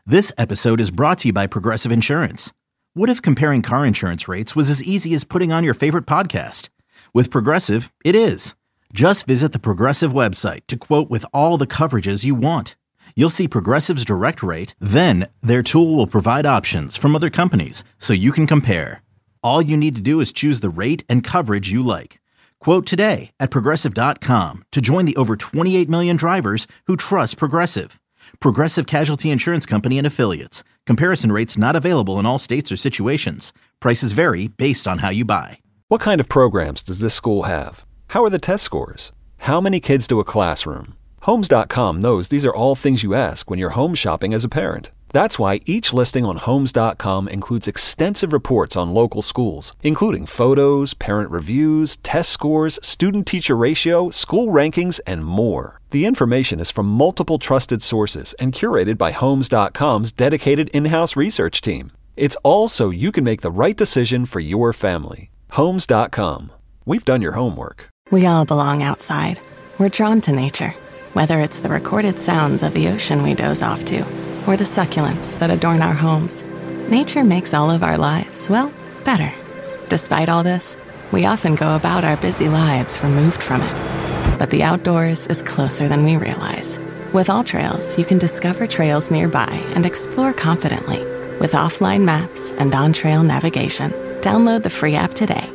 This episode is brought to you by Progressive Insurance. What if comparing car insurance rates was as easy as putting on your favorite podcast? With Progressive, it is. Just visit the Progressive website to quote with all the coverages you want. You'll see Progressive's direct rate, then their tool will provide options from other companies so you can compare. All you need to do is choose the rate and coverage you like. Quote today at Progressive.com to join the over 28 million drivers who trust Progressive. Progressive Casualty Insurance Company and Affiliates. Comparison rates not available in all states or situations. Prices vary based on how you buy. What kind of programs does this school have? How are the test scores? How many kids do a classroom? Homes.com knows these are all things you ask when you're home shopping as a parent. That's why each listing on Homes.com includes extensive reports on local schools, including photos, parent reviews, test scores, student-teacher ratio, school rankings, and more. The information is from multiple trusted sources and curated by Homes.com's dedicated in-house research team. It's all so you can make the right decision for your family. Homes.com. We've done your homework. We all belong outside. We're drawn to nature, whether it's the recorded sounds of the ocean we doze off to, or the succulents that adorn our homes. Nature makes all of our lives, well, better. Despite all this, we often go about our busy lives removed from it. But the outdoors is closer than we realize. With AllTrails, you can discover trails nearby and explore confidently. With offline maps and on-trail navigation, download the free app today.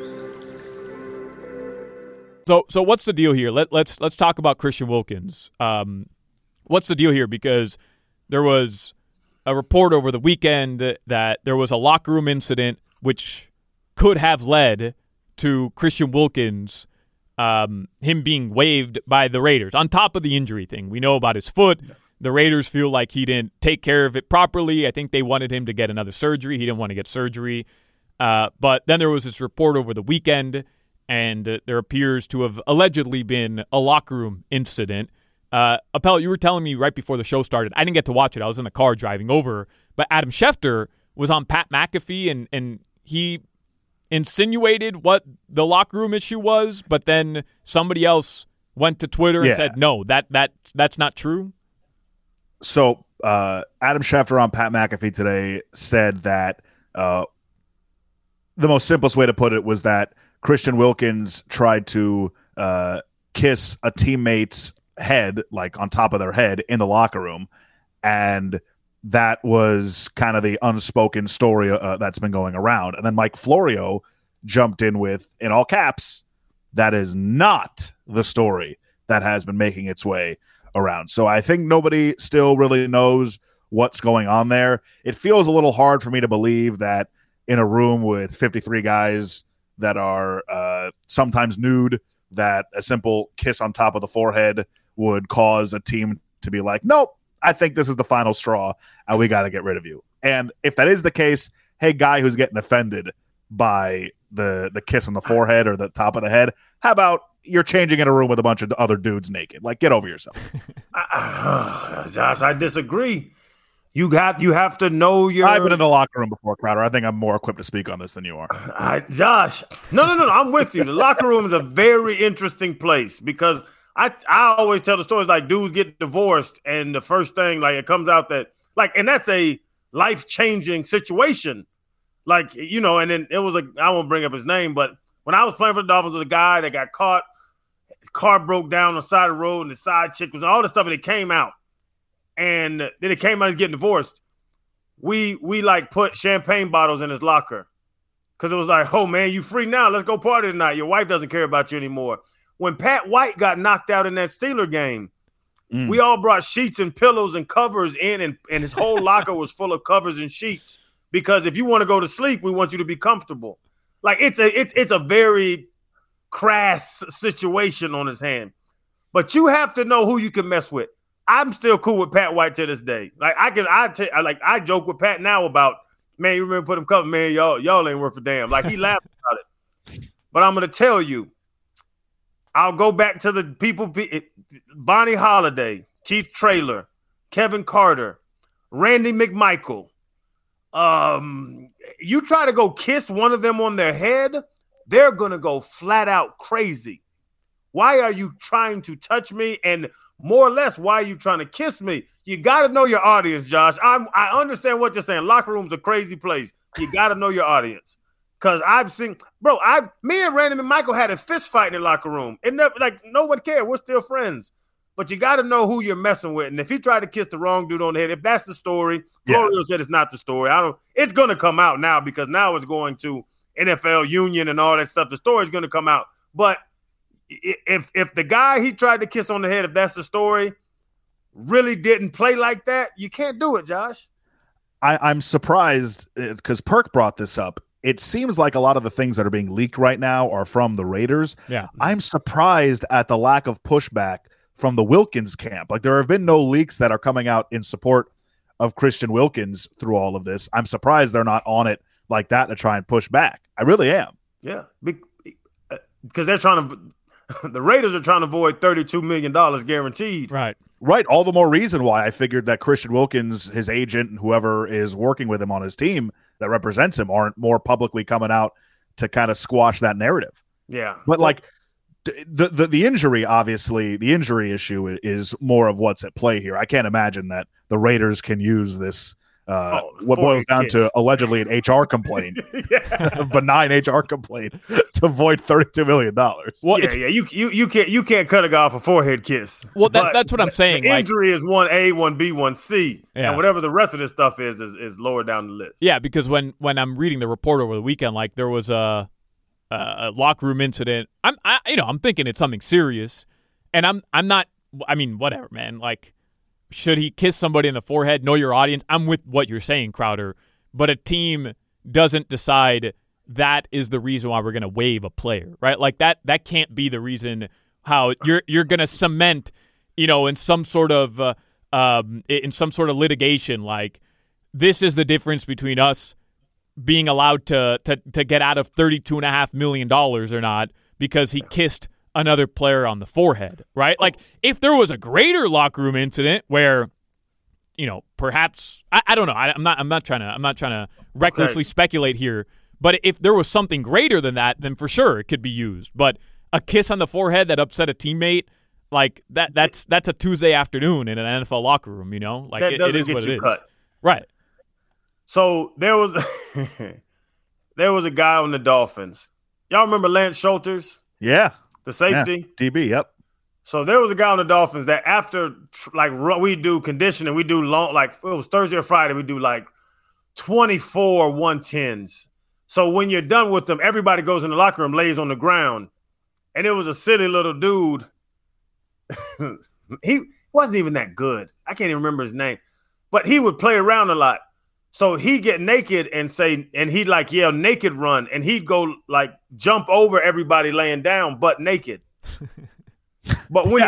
So what's the deal here? Let's talk about Christian Wilkins. What's the deal here? Because there was a report over the weekend that there was a locker room incident which could have led to Christian Wilkins, him being waived by the Raiders. On top of the injury thing, we know about his foot. The Raiders feel like he didn't take care of it properly. I think they wanted him to get another surgery. He didn't want to get surgery. But then there was this report over the weekend, and there appears to have allegedly been a locker room incident. Appel, you were telling me right before the show started. I didn't get to watch it. I was in the car driving over. But Adam Schefter was on Pat McAfee, and he insinuated what the locker room issue was, but then somebody else went to Twitter and said, no, that's not true. So Adam Schefter on Pat McAfee today said that the most simplest way to put it was that Christian Wilkins tried to kiss a teammate's head, like on top of their head in the locker room, and that was kind of the unspoken story that's been going around. And then Mike Florio jumped in with, in all caps, that is not the story that has been making its way around. So I think nobody still really knows what's going on there. It feels a little hard for me to believe that in a room with 53 guys that are sometimes nude, that a simple kiss on top of the forehead would cause a team to be like, nope, I think this is the final straw, and we got to get rid of you. And if that is the case, hey, guy who's getting offended by the kiss on the forehead or the top of the head, how about you're changing in a room with a bunch of other dudes naked? Like, get over yourself. Josh, I disagree. You have to know your. I've been in the locker room before, Crowder. I think I'm more equipped to speak on this than you are. Josh, no. I'm with you. The locker room is a very interesting place because I always tell the stories like dudes get divorced and the first thing, like, it comes out that, like, and that's a life-changing situation. Like, you know, and then it was I won't bring up his name, but when I was playing for the Dolphins, there was a guy that got caught. His car broke down on the side of the road and the side chick was all this stuff, and it came out. And then it came out he's getting divorced. We like put champagne bottles in his locker because it was like, oh, man, you free now. Let's go party tonight. Your wife doesn't care about you anymore. When Pat White got knocked out in that Steeler game, we all brought sheets and pillows and covers in, and his whole locker was full of covers and sheets because if you want to go to sleep, we want you to be comfortable. Like, it's a very crass situation on his hand. But you have to know who you can mess with. I'm still cool with Pat White to this day. Like, I joke with Pat now about, man, you remember put him cover, man, y'all ain't worth a damn. Like, he laughed about it. But I'm going to tell you, I'll go back to the people, Vonnie Holiday, Keith Traylor, Kevin Carter, Randy McMichael. You try to go kiss one of them on their head, they're going to go flat out crazy. Why are you trying to touch me? And more or less, why are you trying to kiss me? You got to know your audience, Josh. I understand what you're saying. Locker room's a crazy place. You got to know your audience. Because I've seen, me and Randy Michael had a fist fight in the locker room. It never, no one cared. We're still friends. But you got to know who you're messing with. And if he tried to kiss the wrong dude on the head, if that's the story, Florio said it's not the story. It's going to come out now because now it's going to NFL Union and all that stuff. The story's going to come out. But if the guy he tried to kiss on the head, if that's the story, really didn't play like that, you can't do it, Josh. I'm surprised because Perk brought this up. It seems like a lot of the things that are being leaked right now are from the Raiders. Yeah. I'm surprised at the lack of pushback from the Wilkins camp. Like, there have been no leaks that are coming out in support of Christian Wilkins through all of this. I'm surprised they're not on it like that to try and push back. I really am. Yeah. Because they're trying to, the Raiders are trying to avoid $32 million guaranteed. Right. All the more reason why I figured that Christian Wilkins, his agent, and whoever is working with him on his team that represents him aren't more publicly coming out to kind of squash that narrative. Yeah. But the injury, obviously, the injury issue is more of what's at play here. I can't imagine that the Raiders can use this, what boils down to allegedly an HR complaint, a benign HR complaint, to avoid $32 million. Well, you can't cut a guy off a forehead kiss. Well, that's what I'm saying. The injury is 1A, 1B, 1C, yeah. And whatever the rest of this stuff is lower down the list. Yeah, because when I'm reading the report over the weekend, like there was a locker room incident. I'm thinking it's something serious, and I'm not. I mean, whatever, man. Like, should he kiss somebody in the forehead? Know your audience. I'm with what you're saying, Crowder. But a team doesn't decide that is the reason why we're going to waive a player, right? Like that can't be the reason how you're going to cement, in some sort of litigation. Like, this is the difference between us being allowed to get out of $32.5 million or not because he kissed another player on the forehead, right? Like, if there was a greater locker room incident where, perhaps I don't know. I'm not trying to recklessly speculate here. But if there was something greater than that, then for sure it could be used. But a kiss on the forehead that upset a teammate, like that's a Tuesday afternoon in an NFL locker room. Like that it is get what you it cut. is. Right. So there was a guy on the Dolphins. Y'all remember Lance Schulters? Yeah. The safety? Yeah. DB, yep. So there was a guy on the Dolphins that after, we do conditioning, we do long, it was Thursday or Friday, we do 24 110s. So when you're done with them, everybody goes in the locker room, lays on the ground. And it was a silly little dude. He wasn't even that good. I can't even remember his name. But he would play around a lot. So he'd get naked and he'd yell naked run, and he'd go jump over everybody laying down, butt naked. But when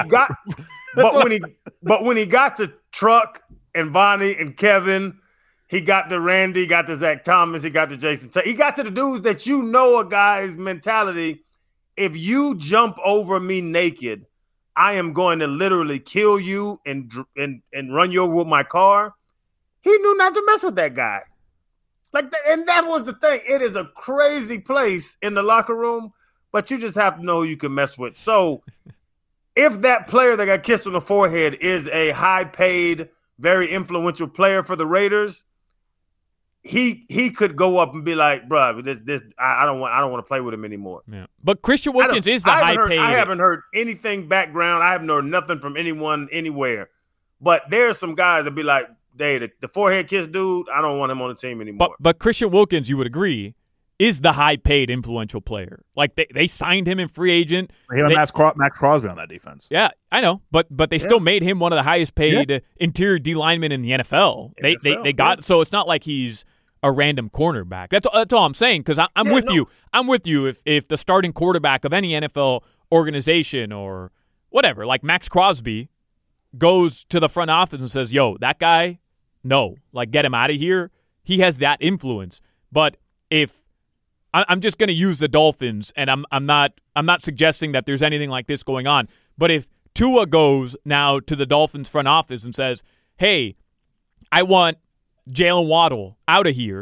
he got to Truck and Bonnie and Kevin, he got to Randy, got to Zach Thomas, he got to Jason. He got to the dudes that a guy's mentality. If you jump over me naked, I am going to literally kill you and run you over with my car. He knew not to mess with that guy. And that was the thing. It is a crazy place in the locker room, but you just have to know who you can mess with. So if that player that got kissed on the forehead is a high-paid, very influential player for the Raiders, he could go up and be like, "Bruh, this I don't want to play with him anymore." Yeah. But Christian Wilkins is the high-paid. I haven't heard anything background. I haven't heard nothing from anyone anywhere. But there's some guys that be like, the forehead kiss dude, I don't want him on the team anymore. But Christian Wilkins, you would agree, is the high-paid influential player. Like, they signed him in free agent. Him and Max Crosby on that defense. Yeah, I know. But they still made him one of the highest-paid interior D linemen in the NFL. They got so it's not like he's a random cornerback. That's all I'm saying, because I'm with you. I'm with you if the starting quarterback of any NFL organization or whatever, like Max Crosby, goes to the front office and says, "Yo, that guy, no, get him out of here." He has that influence. But if I'm just going to use the Dolphins, and I'm not suggesting that there's anything like this going on. But if Tua goes now to the Dolphins front office and says, "Hey, I want Jalen Waddle out of here,"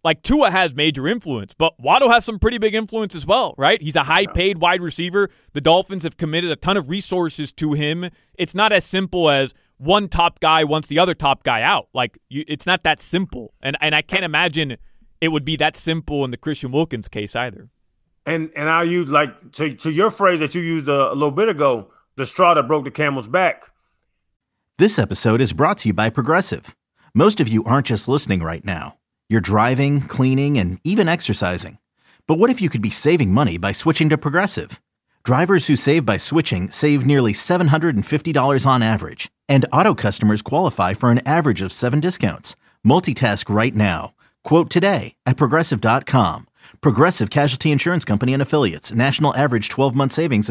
like Tua has major influence, but Waddle has some pretty big influence as well, right? He's a high-paid wide receiver. The Dolphins have committed a ton of resources to him. It's not as simple as one top guy wants the other top guy out. Like, it's not that simple. And I can't imagine it would be that simple in the Christian Wilkins case either. And I'll use, like, to your phrase that you used a little bit ago, the straw that broke the camel's back. This episode is brought to you by Progressive. Most of you aren't just listening right now. You're driving, cleaning, and even exercising. But what if you could be saving money by switching to Progressive? Drivers who save by switching save nearly $750 on average. And auto customers qualify for an average of 7 discounts. Multitask right now. Quote today at Progressive.com. Progressive Casualty Insurance Company and Affiliates. National average 12-month savings of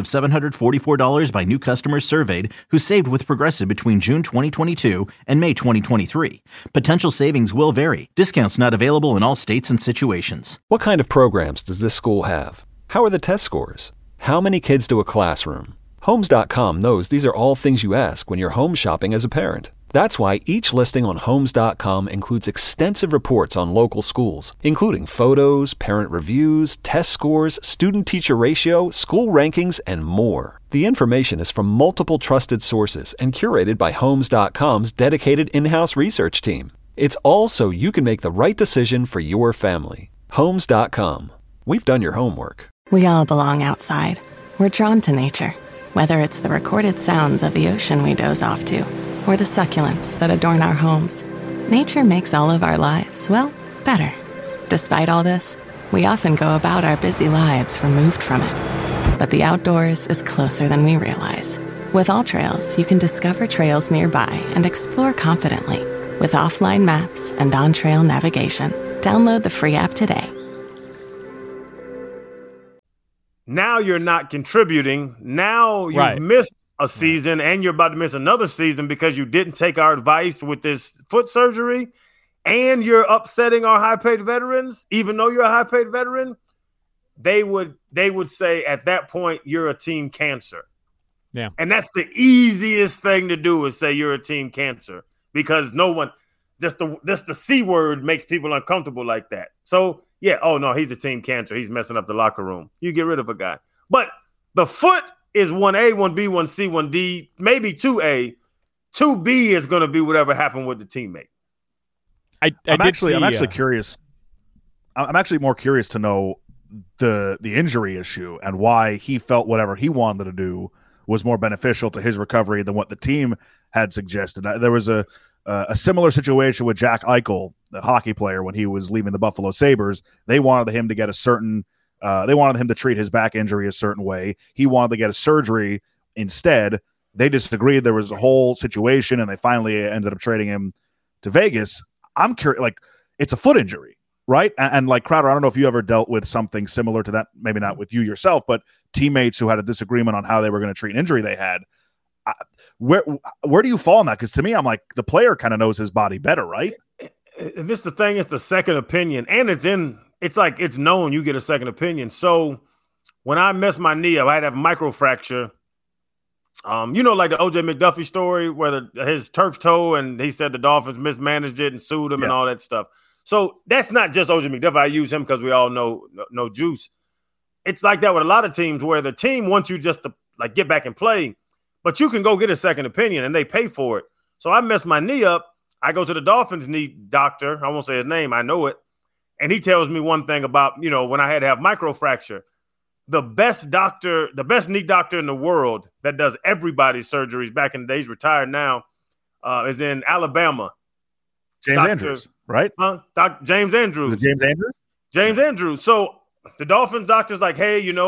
$744 by new customers surveyed who saved with Progressive between June 2022 and May 2023. Potential savings will vary. Discounts not available in all states and situations. What kind of programs does this school have? How are the test scores? How many kids do a classroom? Homes.com knows these are all things you ask when you're home shopping as a parent. That's why each listing on Homes.com includes extensive reports on local schools, including photos, parent reviews, test scores, student-teacher ratio, school rankings, and more. The information is from multiple trusted sources and curated by Homes.com's dedicated in-house research team. It's all so you can make the right decision for your family. Homes.com. We've done your homework. We all belong outside. We're drawn to nature, whether it's the recorded sounds of the ocean we doze off to, or the succulents that adorn our homes. Nature makes all of our lives, well, better. Despite all this, we often go about our busy lives removed from it. But the outdoors is closer than we realize. With AllTrails, you can discover trails nearby and explore confidently. With offline maps and on-trail navigation, download the free app today. Now you're not contributing. Now you've missed a season and you're about to miss another season because you didn't take our advice with this foot surgery, and you're upsetting our high-paid veterans. Even though you're a high-paid veteran, they would say at that point you're a team cancer. Yeah. And that's the easiest thing to do, is say you're a team cancer, because no one, just the C word makes people uncomfortable like that. So yeah, oh no, he's a team cancer. He's messing up the locker room. You get rid of a guy. But the foot is 1A, 1B, 1C, 1D, maybe 2A. 2B is going to be whatever happened with the teammate. I'm actually curious. I'm actually more curious to know the injury issue and why he felt whatever he wanted to do was more beneficial to his recovery than what the team had suggested. There was a similar situation with Jack Eichel, the hockey player, when he was leaving the Buffalo Sabres. They wanted him to get they wanted him to treat his back injury a certain way. He wanted to get a surgery instead. They disagreed. There was a whole situation, and they finally ended up trading him to Vegas. I'm curious, like, it's a foot injury, right? And like, Crowder, I don't know if you ever dealt with something similar to that, maybe not with you yourself, but teammates who had a disagreement on how they were going to treat an injury they had. Where do you fall on that? Because to me, I'm like, the player kind of knows his body better, right? This is the thing. It's the second opinion, and it's known you get a second opinion. So when I messed my knee up, I had to have a microfracture. Like the O.J. McDuffie story where his turf toe, and he said the Dolphins mismanaged it and sued him and all that stuff. So that's not just O.J. McDuffie. I use him because we all know no juice. It's like that with a lot of teams where the team wants you just to like get back and play, but you can go get a second opinion and they pay for it. So I messed my knee up. I go to the Dolphins knee doctor. I won't say his name. I know it. And he tells me one thing about, when I had to have microfracture. The best knee doctor in the world that does everybody's surgeries back in the days, retired now, is in Alabama. Andrews, right? James Andrews. Is it James Andrews? James Andrews. So the Dolphins doctor's like, hey, you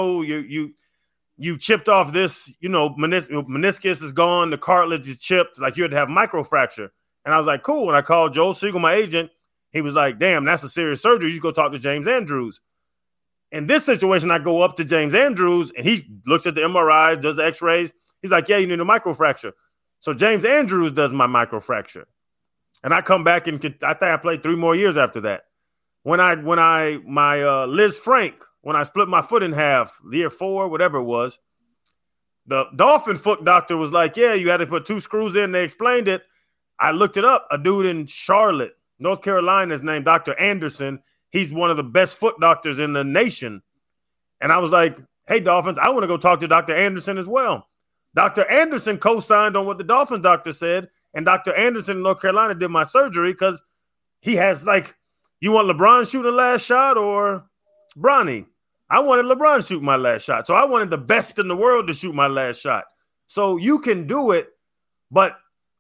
chipped off this, meniscus is gone, the cartilage is chipped, like you had to have microfracture. And I was like, cool. And I called Joel Siegel, my agent. He was like, damn, that's a serious surgery. You go talk to James Andrews. In this situation, I go up to James Andrews, and he looks at the MRIs, does the x-rays. He's like, yeah, you need a microfracture. So James Andrews does my microfracture. And I come back, and I think I played 3 more years after that. When my Liz Frank, when I split my foot in half, year 4, whatever it was, the Dolphin foot doctor was like, yeah, you had to put 2 screws in. They explained it. I looked it up. A dude in Charlotte, North Carolina, is named Dr. Anderson. he's one of the best foot doctors in the nation. And I was like, hey, Dolphins, I want to go talk to Dr. Anderson as well. Dr. Anderson co-signed on what the Dolphins doctor said, and Dr. Anderson in North Carolina did my surgery because he has, like, you want LeBron shooting the last shot or Bronny? I wanted LeBron shooting my last shot. So I wanted the best in the world to shoot my last shot. So you can do it, but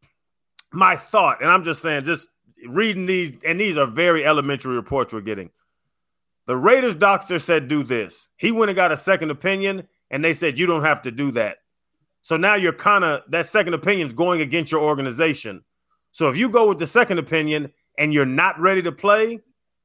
my thought, and I'm just saying, just reading these, and these are very elementary reports we're getting. The Raiders doctor said do this. He went and got a second opinion, and they said you don't have to do that. So now you're kind of, that second opinion is going against your organization. So if you go with the second opinion and you're not ready to play,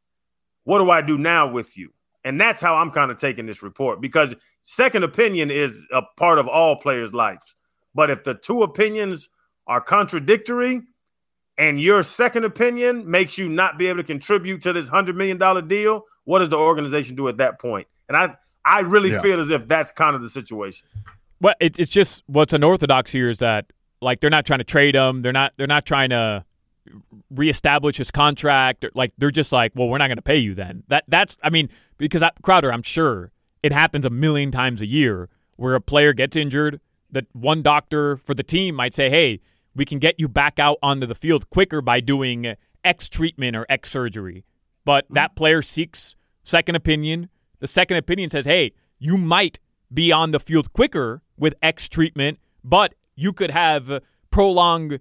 what do I do now with you? And that's how I'm kind of taking this report, because second opinion is a part of all players' lives. But if the two opinions are contradictory and your second opinion makes you not be able to contribute to this $100 million deal, what does the organization do at that point? And I really feel as if that's kind of the situation. Well, it's just what's unorthodox here is that, like, they're not trying to trade him. They're not trying to reestablish his contract. Like, they're just like, well, we're not going to pay you then. That's I mean, because Crowder, I'm sure it happens a million times a year where a player gets injured, that one doctor for the team might say, hey, we can get you back out onto the field quicker by doing X treatment or X surgery. But that player seeks second opinion. The second opinion says, hey, you might be on the field quicker with X treatment, but you could have prolonged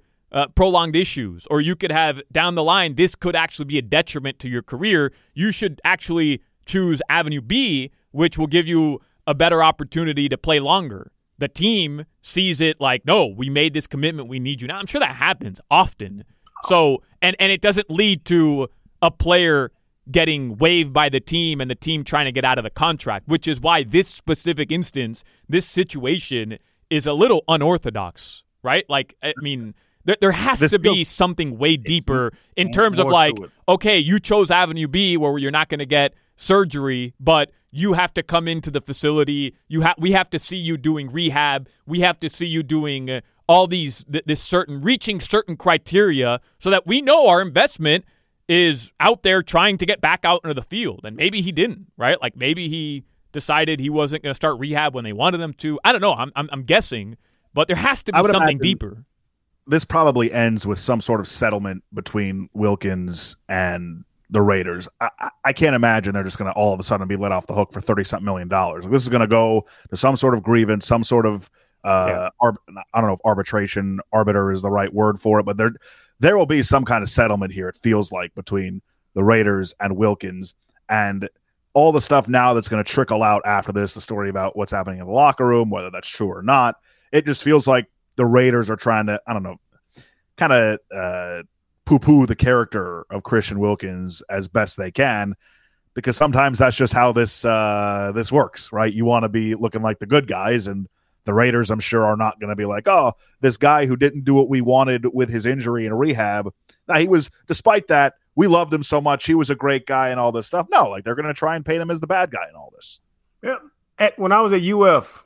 issues, or you could have down the line, this could actually be a detriment to your career. You should actually choose Avenue B, which will give you a better opportunity to play longer. The team sees it like, no, we made this commitment. We need you now. I'm sure that happens often. So, and it doesn't lead to a player getting waived by the team and the team trying to get out of the contract, which is why this specific instance, this situation is a little unorthodox, right? Like, I mean, there has to be something way deeper in terms of, like, okay, you chose Avenue B where you're not going to get surgery, but you have to come into the facility. We have to see you doing rehab. We have to see you doing all these, reaching certain criteria so that we know our investment is out there trying to get back out into the field. And maybe he didn't, right? Like, maybe he decided he wasn't going to start rehab when they wanted him to. I don't know. I'm guessing, but there has to be something deeper. This probably ends with some sort of settlement between Wilkins and the Raiders. I can't imagine they're just going to all of a sudden be let off the hook for $30-something million. Like, this is going to go to some sort of grievance, some sort of I don't know if arbiter is the right word for it, but there will be some kind of settlement here, it feels like, between the Raiders and Wilkins, and all the stuff now that's going to trickle out after this, the story about what's happening in the locker room, whether that's true or not. It just feels like the Raiders are trying to, I don't know, kind of poo-poo the character of Christian Wilkins as best they can, because sometimes that's just how this works, right? You want to be looking like the good guys, and the Raiders, I'm sure, are not going to be like, oh, this guy who didn't do what we wanted with his injury in rehab. Now, despite that, we loved him so much. He was a great guy and all this stuff. No, like, they're going to try and paint him as the bad guy in all this. Yeah. When I was at UF,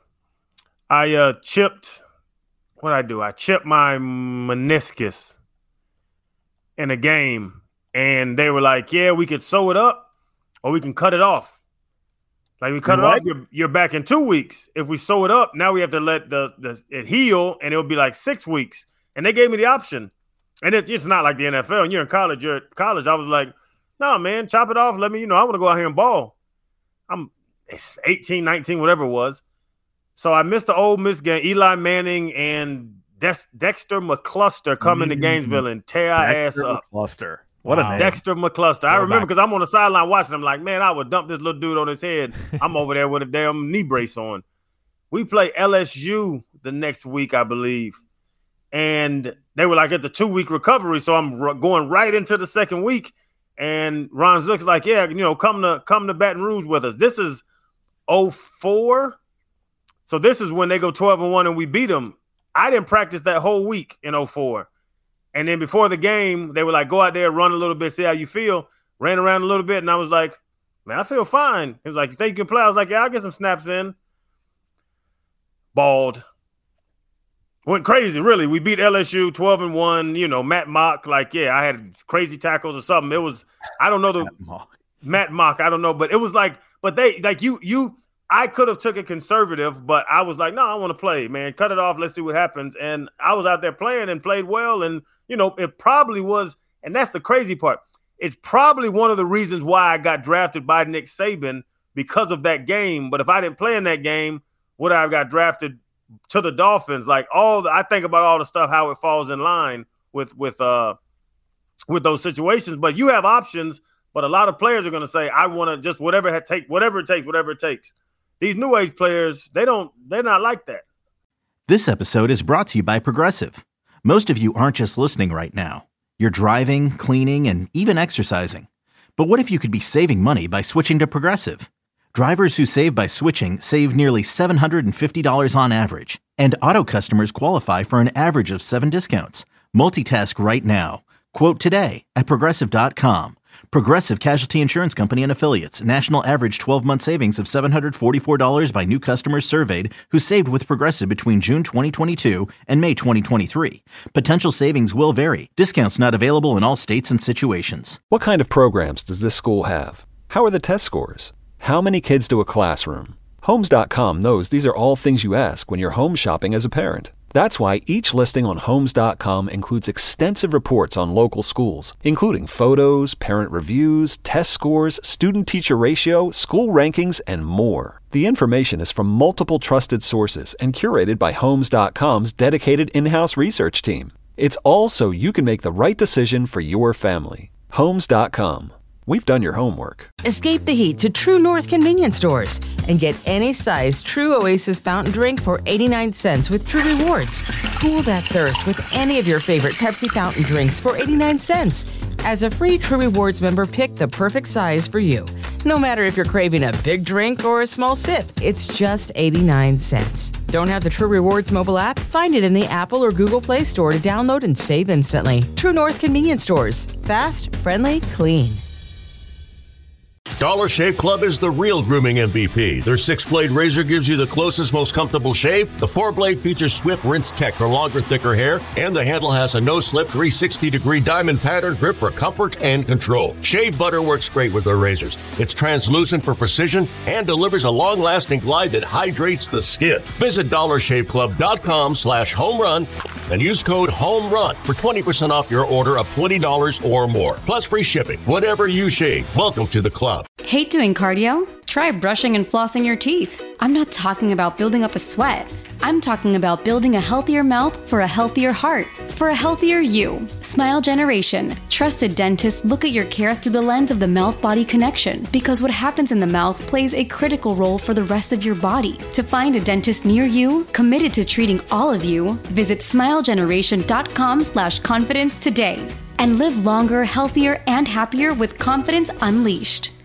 I chipped. What I do? I chipped my meniscus in a game, and they were like, "Yeah, we could sew it up, or we can cut it off. Like, we cut it off, you're back in 2 weeks. If we sew it up, now we have to let it heal, and it'll be like 6 weeks." And they gave me the option, and it's not like the NFL. And you're in college. I was like, "No, man, chop it off. Let me, I want to go out here and ball. It's 18, 19, whatever it was." So I missed the Ole Miss game. Eli Manning and Dexter McCluster come into Gainesville and tear our ass up. McCluster. What a name. Dexter McCluster. I remember because I'm on the sideline watching. I'm like, man, I would dump this little dude on his head. I'm over there with a damn knee brace on. We play LSU the next week, I believe. And they were like at the 2-week recovery. So I'm going right into the second week. And Ron Zook's like, yeah, come to Baton Rouge with us. This is 2004. So this is when they go 12-1 and we beat them. I didn't practice that whole week in 2004. And then before the game, they were like, go out there, run a little bit, see how you feel. Ran around a little bit, and I was like, man, I feel fine. He was like, you think you can play? I was like, yeah, I'll get some snaps in. Balled. Went crazy, really. We beat LSU 12-1. Matt Mock, like, yeah, I had crazy tackles or something. It was, I don't know Matt Mock, I don't know, but it was like, but they like I could have took it conservative, but I was like, no, I want to play, man. Cut it off. Let's see what happens. And I was out there playing and played well. And, it probably was, and that's the crazy part. It's probably one of the reasons why I got drafted by Nick Saban because of that game. But if I didn't play in that game, would I have got drafted to the Dolphins? Like I think about all the stuff, how it falls in line with those situations. But you have options, but a lot of players are going to say, I want to just whatever it takes. These new age players, they're not like that. This episode is brought to you by Progressive. Most of you aren't just listening right now. You're driving, cleaning, and even exercising. But what if you could be saving money by switching to Progressive? Drivers who save by switching save nearly $750 on average. And auto customers qualify for an average of 7 discounts. Multitask right now. Quote today at Progressive.com. Progressive Casualty Insurance Company and Affiliates. National average 12-month savings of $744 by new customers surveyed who saved with Progressive between June 2022 and May 2023. Potential savings will vary. Discounts not available in all states and situations. What kind of programs does this school have? How are the test scores? How many kids do a classroom? Homes.com knows these are all things you ask when you're home shopping as a parent. That's why each listing on Homes.com includes extensive reports on local schools, including photos, parent reviews, test scores, student-teacher ratio, school rankings, and more. The information is from multiple trusted sources and curated by Homes.com's dedicated in-house research team. It's all so you can make the right decision for your family. Homes.com. We've done your homework. Escape the heat to True North convenience stores and get any size True Oasis fountain drink for 89 cents with True Rewards. Cool that thirst with any of your favorite Pepsi fountain drinks for 89 cents. As a free True Rewards member, pick the perfect size for you. No matter if you're craving a big drink or a small sip, it's just 89 cents. Don't have the True Rewards mobile app? Find it in the Apple or Google Play Store to download and save instantly. True North convenience stores. Fast, friendly, clean. Dollar Shave Club is the real grooming MVP. Their 6-blade razor gives you the closest, most comfortable shave. The 4-blade features swift rinse tech for longer, thicker hair. And the handle has a no-slip 360-degree diamond pattern grip for comfort and control. Shave butter works great with their razors. It's translucent for precision and delivers a long-lasting glide that hydrates the skin. Visit DollarShaveClub.com/homerun and use code HOMERUN for 20% off your order of $20 or more. Plus free shipping. Whatever you shave, welcome to the club. Hate doing cardio? Try brushing and flossing your teeth. I'm not talking about building up a sweat. I'm talking about building a healthier mouth for a healthier heart, for a healthier you. Smile Generation. Trusted dentists look at your care through the lens of the mouth-body connection because what happens in the mouth plays a critical role for the rest of your body. To find a dentist near you, committed to treating all of you, visit smilegeneration.com/confidence today and live longer, healthier, and happier with confidence unleashed.